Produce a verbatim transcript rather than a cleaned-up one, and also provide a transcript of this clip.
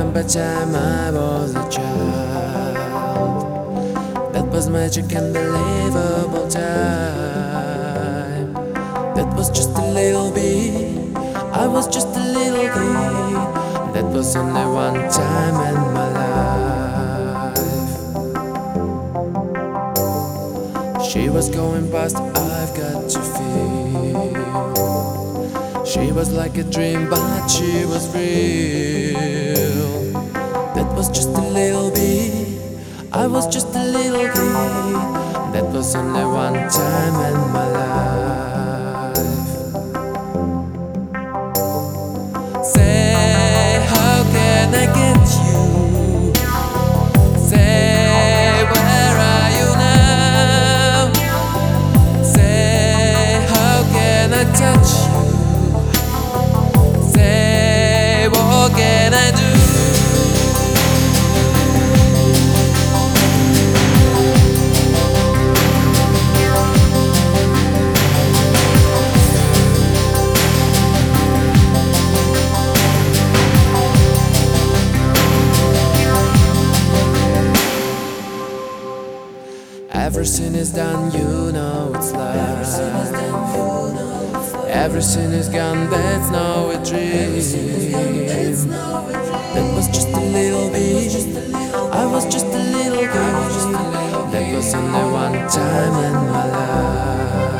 remember time I was a child. That was magic, unbelievable time. That was just a little bit. I was just a little bit. That was only one time in my life. She was going past, I've got to feel. She was like a dream, but she was real. That was just a little bit. I was just a little bit. That was only one time in my life. Say, how can I get you? Say, where are you now? Say, how can I touch you? Say, what can I do? Everything is done, you know it's life. Everything is gone, that's now a dream. That was just a little bit. I was just a little bit. That was only one time in my life.